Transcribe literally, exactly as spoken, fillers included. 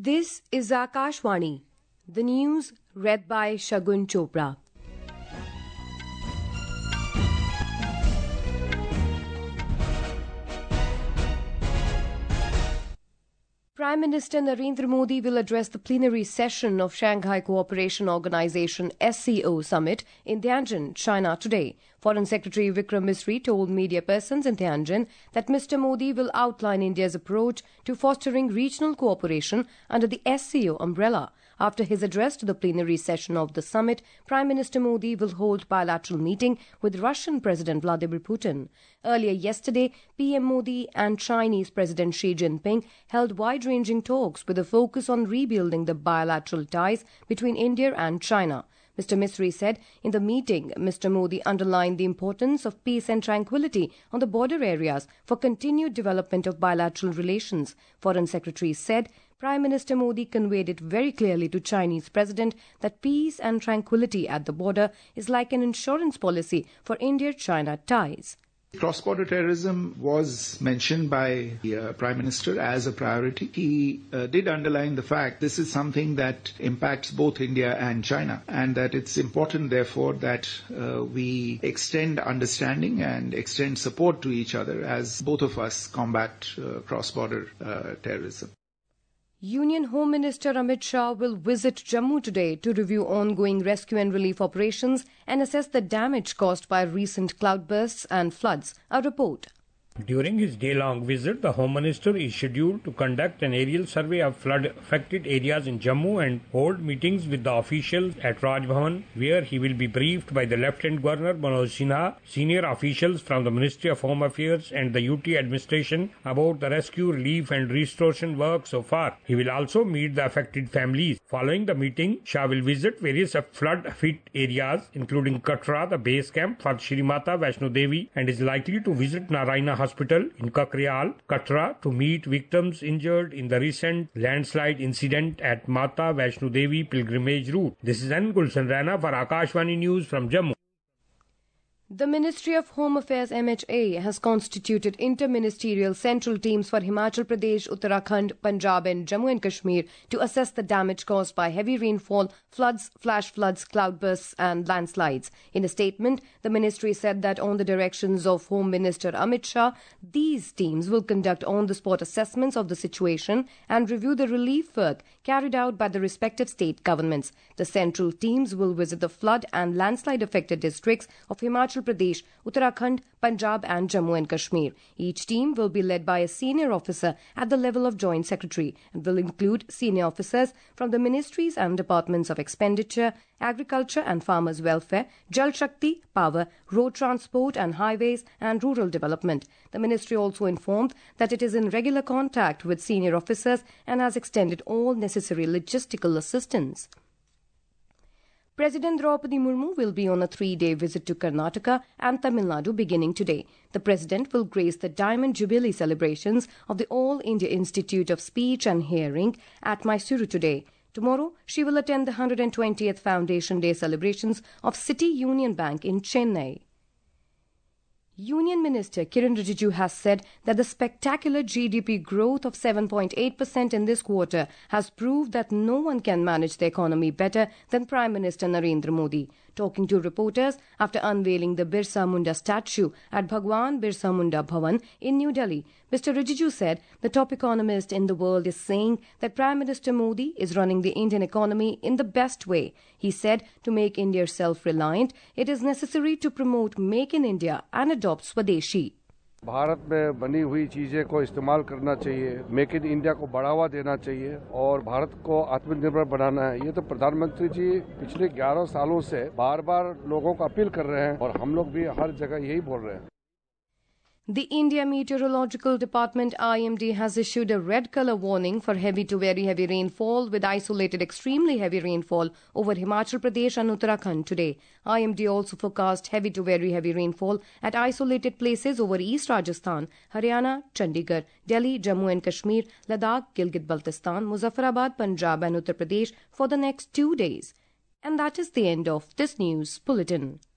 This is Akashvani, the news read by Shagun Chopra. Prime Minister Narendra Modi will address the plenary session of Shanghai Cooperation Organization S C O summit in Tianjin, China today. Foreign Secretary Vikram Misri told media persons in Tianjin that Mister Modi will outline India's approach to fostering regional cooperation under the S C O umbrella. After his address to the plenary session of the summit, Prime Minister Modi will hold bilateral meeting with Russian President Vladimir Putin. Earlier yesterday, P M Modi and Chinese President Xi Jinping held wide-ranging talks with a focus on rebuilding the bilateral ties between India and China. Mister Misri said in the meeting, Mister Modi underlined the importance of peace and tranquility on the border areas for continued development of bilateral relations. Foreign Secretary said Prime Minister Modi conveyed it very clearly to Chinese President that peace and tranquility at the border is like an insurance policy for India-China ties. Cross-border terrorism was mentioned by the uh, Prime Minister as a priority. He uh, did underline the fact this is something that impacts both India and China, and that it's important, therefore, that uh, we extend understanding and extend support to each other as both of us combat uh, cross-border uh, terrorism. Union Home Minister Amit Shah will visit Jammu today to review ongoing rescue and relief operations and assess the damage caused by recent cloudbursts and floods. A report. During his day-long visit, the Home Minister is scheduled to conduct an aerial survey of flood-affected areas in Jammu and hold meetings with the officials at Raj Bhavan, where he will be briefed by the Lieutenant Governor Manoj Sinha, senior officials from the Ministry of Home Affairs and the U T administration about the rescue, relief and restoration work so far. He will also meet the affected families. Following the meeting, Shah will visit various flood-hit areas, including Katra, the base camp for Shri Mata Vaishno Devi, and is likely to visit Narayana Hospital in Kakriyal, Katra, to meet victims injured in the recent landslide incident at Mata Vaishno Devi pilgrimage route. This is N. Gulshan Rana for Akashvani News from Jammu. The Ministry of Home Affairs M H A has constituted interministerial central teams for Himachal Pradesh, Uttarakhand, Punjab and Jammu and Kashmir to assess the damage caused by heavy rainfall, floods, flash floods, cloudbursts and landslides. In a statement, the ministry said that on the directions of Home Minister Amit Shah, these teams will conduct on-the-spot assessments of the situation and review the relief work carried out by the respective state governments. The central teams will visit the flood and landslide-affected districts of Himachal Pradesh, Uttarakhand, Punjab and Jammu and Kashmir. Each team will be led by a senior officer at the level of Joint Secretary and will include senior officers from the ministries and departments of Expenditure, Agriculture and Farmers' Welfare, Jal Shakti, Power, Road Transport and Highways and Rural Development. The ministry also informed that it is in regular contact with senior officers and has extended all necessary logistical assistance. President Draupadi Murmu will be on a three-day visit to Karnataka and Tamil Nadu beginning today. The President will grace the Diamond Jubilee celebrations of the All India Institute of Speech and Hearing at Mysuru today. Tomorrow, she will attend the one hundred twentieth Foundation Day celebrations of City Union Bank in Chennai. Union Minister Kiren Rijiju has said that the spectacular G D P growth of seven point eight percent in this quarter has proved that no one can manage the economy better than Prime Minister Narendra Modi. Talking to reporters after unveiling the Birsa Munda statue at Bhagwan Birsa Munda Bhavan in New Delhi, Mister Rijiju said the top economist in the world is saying that Prime Minister Modi is running the Indian economy in the best way. He said to make India self-reliant, it is necessary to promote Make in India and adopt Swadeshi. Bharat में बनी हुई चीजें को इस्तेमाल करना चाहिए, make in India को बढ़ावा देना चाहिए और भारत को आत्मनिर्भर बनाना है। ये तो प्रधानमंत्री जी पिछले ग्यारह सालों से बार बार लोगों को अपील कर रहे हैं और हम लोग भी हर जगह यही बोल रहे हैं। The India Meteorological Department I M D has issued a red color warning for heavy to very heavy rainfall with isolated extremely heavy rainfall over Himachal Pradesh and Uttarakhand today. I M D also forecast heavy to very heavy rainfall at isolated places over East Rajasthan, Haryana, Chandigarh, Delhi, Jammu and Kashmir, Ladakh, Gilgit-Baltistan, Muzaffarabad, Punjab and Uttar Pradesh for the next two days. And that is the end of this news bulletin.